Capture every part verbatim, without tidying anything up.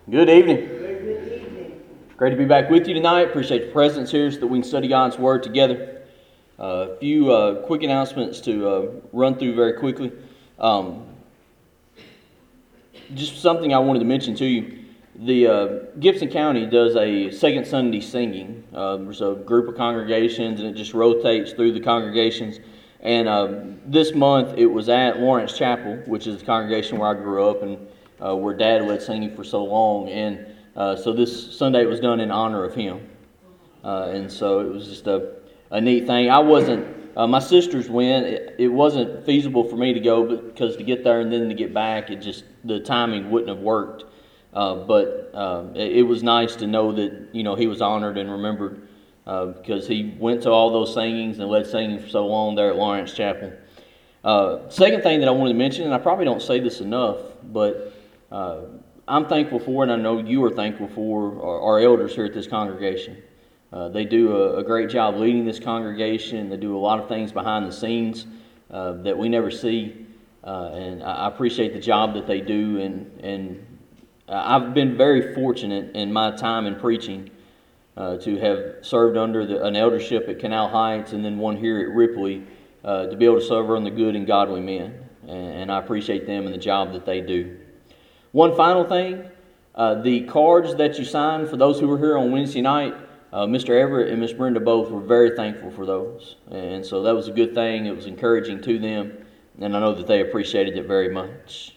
Good evening. Good evening. Great to be back with you tonight. Appreciate your presence here so that we can study God's Word together. Uh, a few uh, quick announcements to uh, run through very quickly. Um, just something I wanted to mention to you. The uh, Gibson County does a second Sunday singing. Uh, there's a group of congregations and it just rotates through the congregations. And uh, this month it was at Lawrence Chapel, which is the congregation where I grew up and uh, where Dad led singing for so long. And uh, so this Sunday it was done in honor of him. Uh, and so it was just a, a neat thing. I wasn't, uh, my sisters went. It, it wasn't feasible for me to go because to get there and then to get back, it just, the timing wouldn't have worked. Uh, but um, it, it was nice to know that, you know, he was honored and remembered uh, because he went to all those singings and led singing for so long there at Lawrence Chapel. Uh, second thing that I wanted to mention, and I probably don't say this enough, but uh, I'm thankful for, and I know you are thankful for, our, our elders here at this congregation. Uh, they do a, a great job leading this congregation. They do a lot of things behind the scenes uh, that we never see, uh, and I appreciate the job that they do, and and I've been very fortunate in my time in preaching uh, to have served under the, an eldership at Canal Heights and then one here at Ripley uh, to be able to serve under good and godly men. And, and I appreciate them and the job that they do. One final thing, uh, the cards that you signed for those who were here on Wednesday night, uh, Mister Everett and Miss Brenda both were very thankful for those. And so that was a good thing. It was encouraging to them. And I know that they appreciated it very much.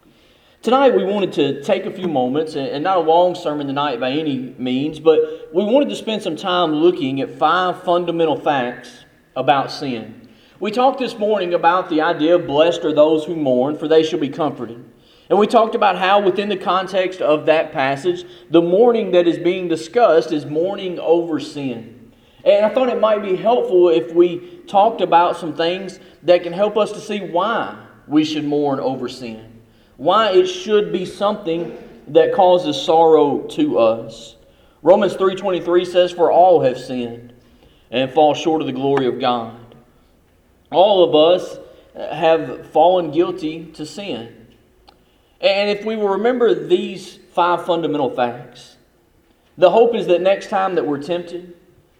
Tonight we wanted to take a few moments, and not a long sermon tonight by any means, but we wanted to spend some time looking at five fundamental facts about sin. We talked this morning about the idea of blessed are those who mourn, for they shall be comforted. And we talked about how within the context of that passage, the mourning that is being discussed is mourning over sin. And I thought it might be helpful if we talked about some things that can help us to see why we should mourn over sin. Why it should be something that causes sorrow to us. Romans three twenty-three says, "For all have sinned and fall short of the glory of God." All of us have fallen guilty to sin. And if we will remember these five fundamental facts, the hope is that next time that we're tempted,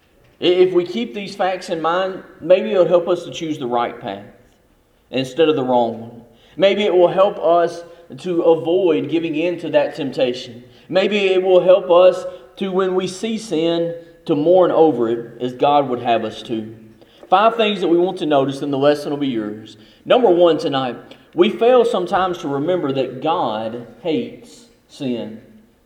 if we keep these facts in mind, maybe it'll help us to choose the right path instead of the wrong one. Maybe it will help us to avoid giving in to that temptation. Maybe it will help us to, when we see sin, to mourn over it as God would have us to. Five things that we want to notice, and the lesson will be yours. Number one tonight, we fail sometimes to remember that God hates sin.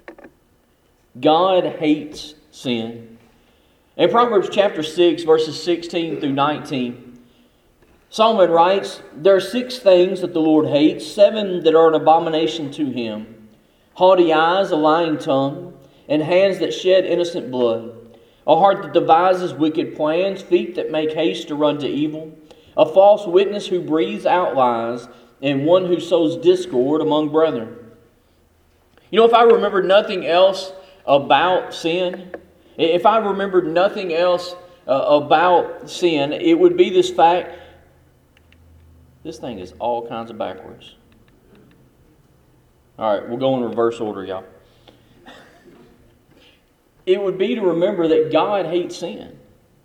God hates sin. In Proverbs chapter six, verses sixteen through nineteen, Solomon writes, "There are six things that the Lord hates, seven that are an abomination to Him. Haughty eyes, a lying tongue, and hands that shed innocent blood. A heart that devises wicked plans, feet that make haste to run to evil. A false witness who breathes out lies, and one who sows discord among brethren." You know, if I remembered nothing else about sin, if I remembered nothing else uh, about sin, it would be this fact. This thing is all kinds of backwards. All right, we'll go in reverse order, y'all. It would be to remember that God hates sin.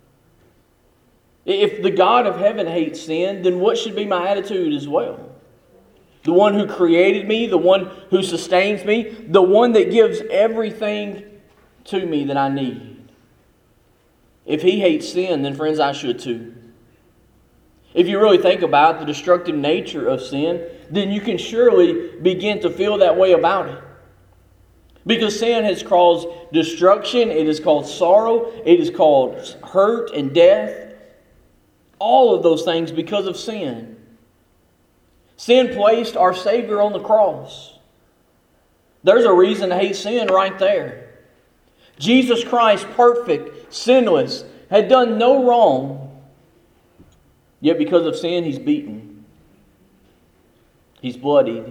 If the God of heaven hates sin, then what should be my attitude as well? The one who created me, the one who sustains me, the one that gives everything to me that I need. If He hates sin, then friends, I should too. If you really think about the destructive nature of sin, then you can surely begin to feel that way about it. Because sin has caused destruction, it has caused sorrow, it has caused hurt and death. All of those things because of sin. Sin placed our Savior on the cross. There's a reason to hate sin right there. Jesus Christ, perfect, sinless, had done no wrong. Yet because of sin, He's beaten. He's bloodied.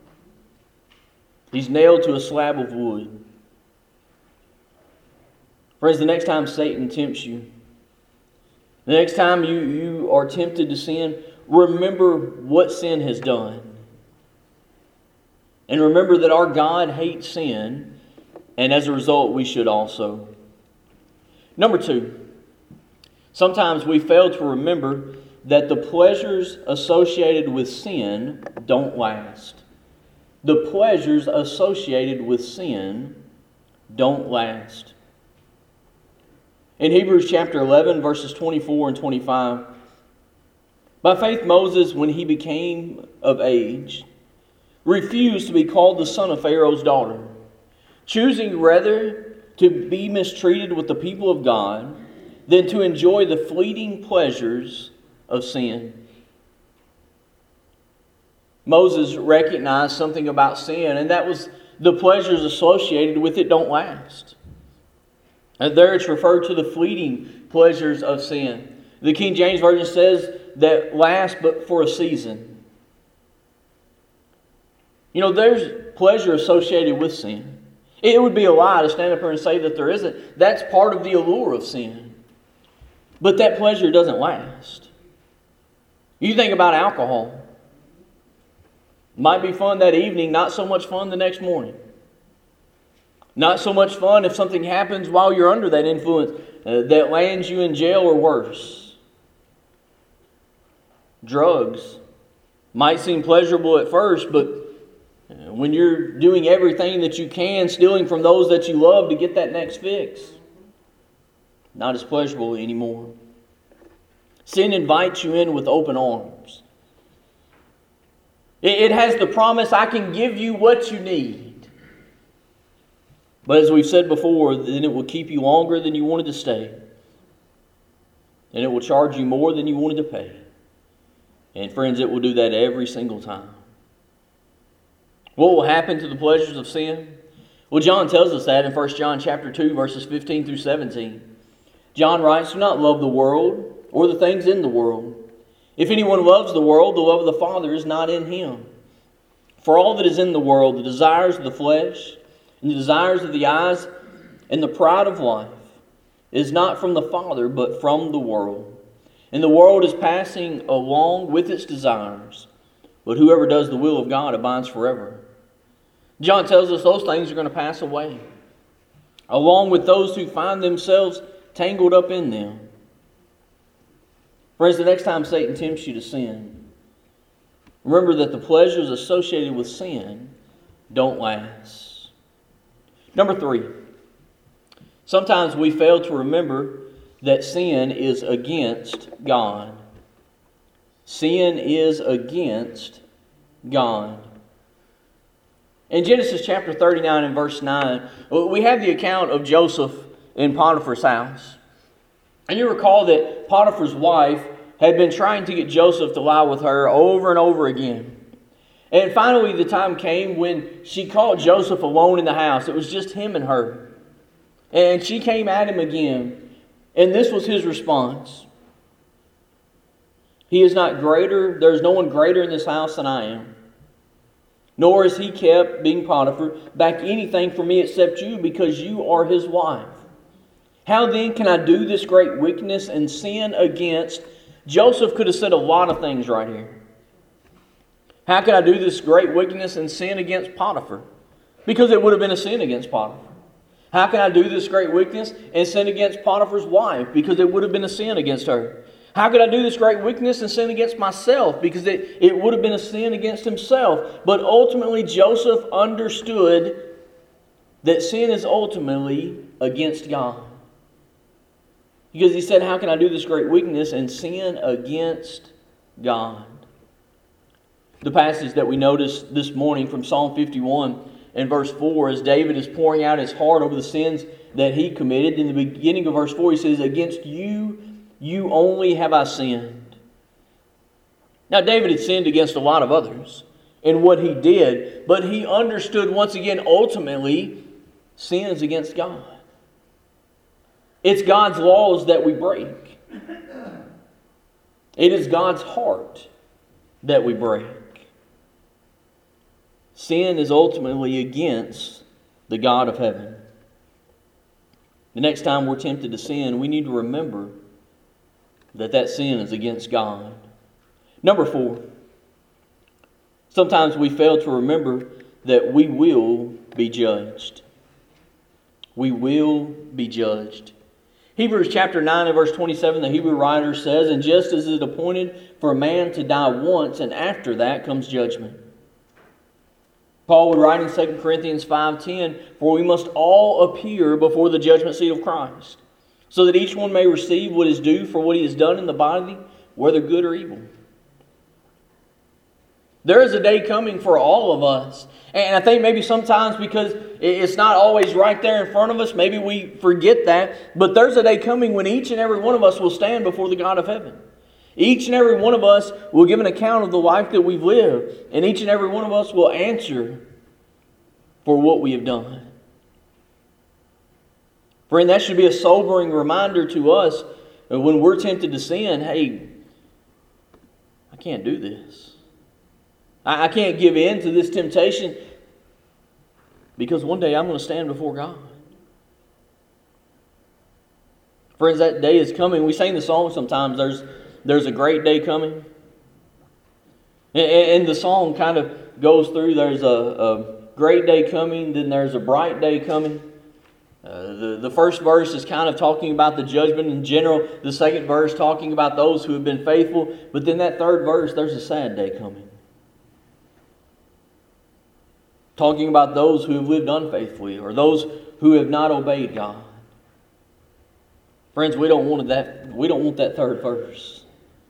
He's nailed to a slab of wood. Friends, the next time Satan tempts you, the next time you, you are tempted to sin, remember what sin has done. And remember that our God hates sin, And as a result, we should also. Number two, sometimes we fail to remember that the pleasures associated with sin don't last. The pleasures associated with sin don't last. In Hebrews chapter eleven, verses twenty-four and twenty-five, by faith Moses, when he became of age, refused to be called the son of Pharaoh's daughter, choosing rather to be mistreated with the people of God than to enjoy the fleeting pleasures of sin. Moses recognized something about sin, and that was the pleasures associated with it don't last. And there it's referred to the fleeting pleasures of sin. The King James Version says that last but for a season. You know, there's pleasure associated with sin. It would be a lie to stand up here and say that there isn't. That's part of the allure of sin. But that pleasure doesn't last. You think about alcohol. Might be fun that evening, not so much fun the next morning. Not so much fun if something happens while you're under that influence uh, that lands you in jail or worse. Drugs might seem pleasurable at first, but uh, when you're doing everything that you can, stealing from those that you love to get that next fix, not as pleasurable anymore. Sin invites you in with open arms. It, it has the promise, I can give you what you need. But as we've said before, then it will keep you longer than you wanted to stay. And it will charge you more than you wanted to pay. And friends, it will do that every single time. What will happen to the pleasures of sin? Well, John tells us that in First John chapter two, verses fifteen through seventeen. John writes, do not love the world or the things in the world. If anyone loves the world, the love of the Father is not in him. For all that is in the world, the desires of the flesh, and the desires of the eyes, and the pride of life, is not from the Father, but from the world. And the world is passing along with its desires, but whoever does the will of God abides forever. John tells us those things are going to pass away, along with those who find themselves tangled up in them. Friends, the next time Satan tempts you to sin, remember that the pleasures associated with sin don't last. Number three, sometimes we fail to remember that sin is against God. Sin is against God. In Genesis chapter thirty-nine and verse nine, we have the account of Joseph in Potiphar's house. And you recall that Potiphar's wife had been trying to get Joseph to lie with her over and over again. And finally the time came when she caught Joseph alone in the house. It was just him and her. And she came at him again. And this was his response. He is not greater, there is no one greater in this house than I am. Nor has he kept, being Potiphar, back anything from me except you, because you are his wife. How then can I do this great wickedness and sin against? Joseph could have said a lot of things right here. How can I do this great wickedness and sin against Potiphar? Because it would have been a sin against Potiphar. How can I do this great wickedness and sin against Potiphar's wife? Because it would have been a sin against her. How could I do this great wickedness and sin against myself? Because it, it would have been a sin against himself. But ultimately Joseph understood that sin is ultimately against God. Because he said, how can I do this great wickedness and sin against God? The passage that we noticed this morning from Psalm fifty-one and verse four, as David is pouring out his heart over the sins that he committed. In the beginning of verse four, he says, against you, you only have I sinned. Now, David had sinned against a lot of others in what he did, but he understood once again, ultimately, sin is against God. It's God's laws that we break. It is God's heart that we break. Sin is ultimately against the God of heaven. The next time we're tempted to sin, we need to remember that that sin is against God. Number four, sometimes we fail to remember that we will be judged. we will be judged. Hebrews chapter nine and verse twenty-seven, the Hebrew writer says, "And just as it is appointed for a man to die once, and after that comes judgment." Paul would write in Second Corinthians five ten, "For we must all appear before the judgment seat of Christ, so that each one may receive what is due for what he has done in the body, whether good or evil." There is a day coming for all of us. And I think maybe sometimes because it's not always right there in front of us, maybe we forget that. But there's a day coming when each and every one of us will stand before the God of heaven. Each and every one of us will give an account of the life that we've lived. And each and every one of us will answer for what we have done. Friend, that should be a sobering reminder to us when we're tempted to sin. Hey, I can't do this. I can't give in to this temptation because one day I'm going to stand before God. Friends, that day is coming. We sing the song sometimes, there's, there's a great day coming. And, and the song kind of goes through, there's a, a great day coming, then there's a bright day coming. Uh, the, the first verse is kind of talking about the judgment in general. The second verse talking about those who have been faithful. But then that third verse, there's a sad day coming. Talking about those who have lived unfaithfully or those who have not obeyed God. Friends, we don't want that, we don't want that third verse.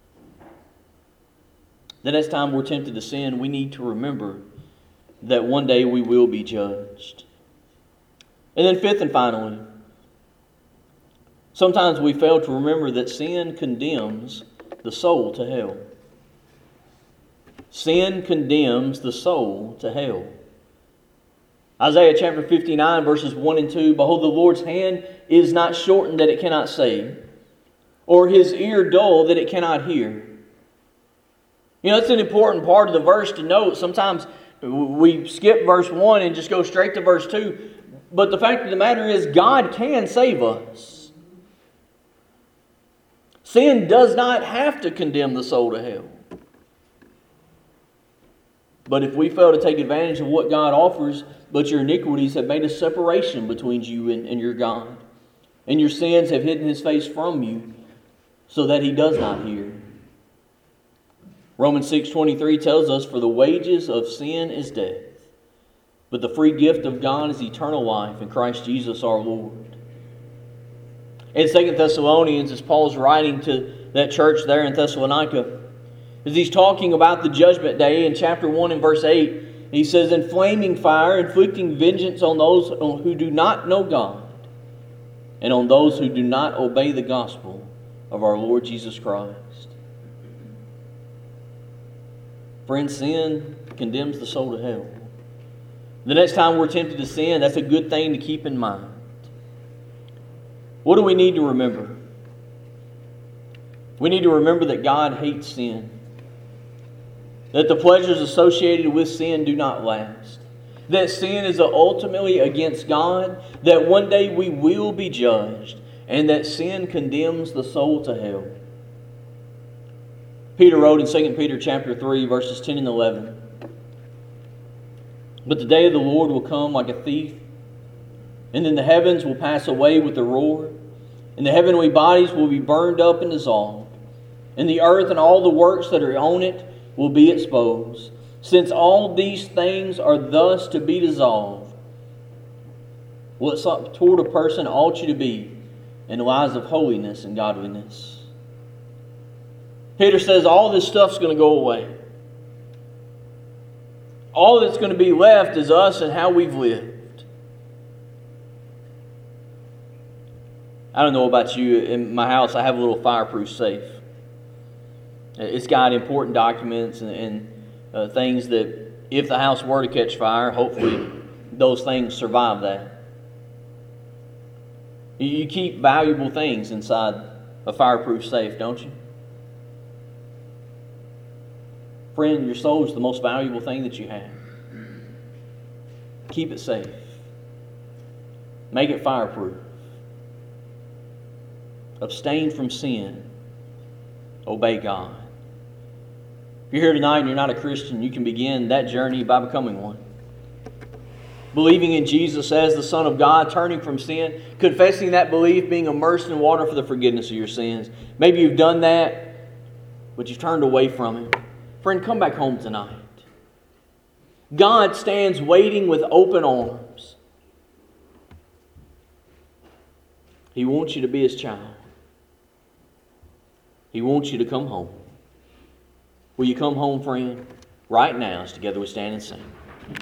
The next time we're tempted to sin, we need to remember that one day we will be judged. And then fifth and finally, sometimes we fail to remember that sin condemns the soul to hell. Sin condemns the soul to hell. Isaiah chapter fifty-nine verses one and two, "Behold, the Lord's hand is not shortened that it cannot save, or His ear dull that it cannot hear." You know, that's an important part of the verse to note. Sometimes we skip verse one and just go straight to verse two. But the fact of the matter is, God can save us. Sin does not have to condemn the soul to hell. But if we fail to take advantage of what God offers, but your iniquities have made a separation between you and, and your God, and your sins have hidden His face from you, so that He does not hear. Romans six twenty-three tells us, "For the wages of sin is death, but the free gift of God is eternal life in Christ Jesus our Lord." In Second Thessalonians, as Paul's writing to that church there in Thessalonica, as he's talking about the judgment day in chapter one and verse eight, he says, "In flaming fire, inflicting vengeance on those who do not know God, and on those who do not obey the gospel of our Lord Jesus Christ." Friends, sin condemns the soul to hell. The next time we're tempted to sin, that's a good thing to keep in mind. What do we need to remember? We need to remember that God hates sin. That the pleasures associated with sin do not last. That sin is ultimately against God. That one day we will be judged. And that sin condemns the soul to hell. Peter wrote in Second Peter chapter three, verses ten and eleven, "But the day of the Lord will come like a thief, and then the heavens will pass away with a roar, and the heavenly bodies will be burned up and dissolved, and the earth and all the works that are on it will be exposed. Since all these things are thus to be dissolved, what sort of person ought you to be in the lives of holiness and godliness?" Peter says all this stuff's going to go away. All that's going to be left is us and how we've lived. I don't know about you. In my house, I have a little fireproof safe. It's got important documents and, and uh, things that if the house were to catch fire, hopefully those things survive that. You keep valuable things inside a fireproof safe, don't you? Friend, your soul is the most valuable thing that you have. Keep it safe. Make it fireproof. Abstain from sin. Obey God. If you're here tonight and you're not a Christian, you can begin that journey by becoming one. believing in Jesus as the Son of God, turning from sin, confessing that belief, being immersed in water for the forgiveness of your sins. Maybe you've done that, but you've turned away from Him. Friend, come back home tonight. God stands waiting with open arms. He wants you to be His child. He wants you to come home. Will you come home, friend? Right now, as together we stand and sing.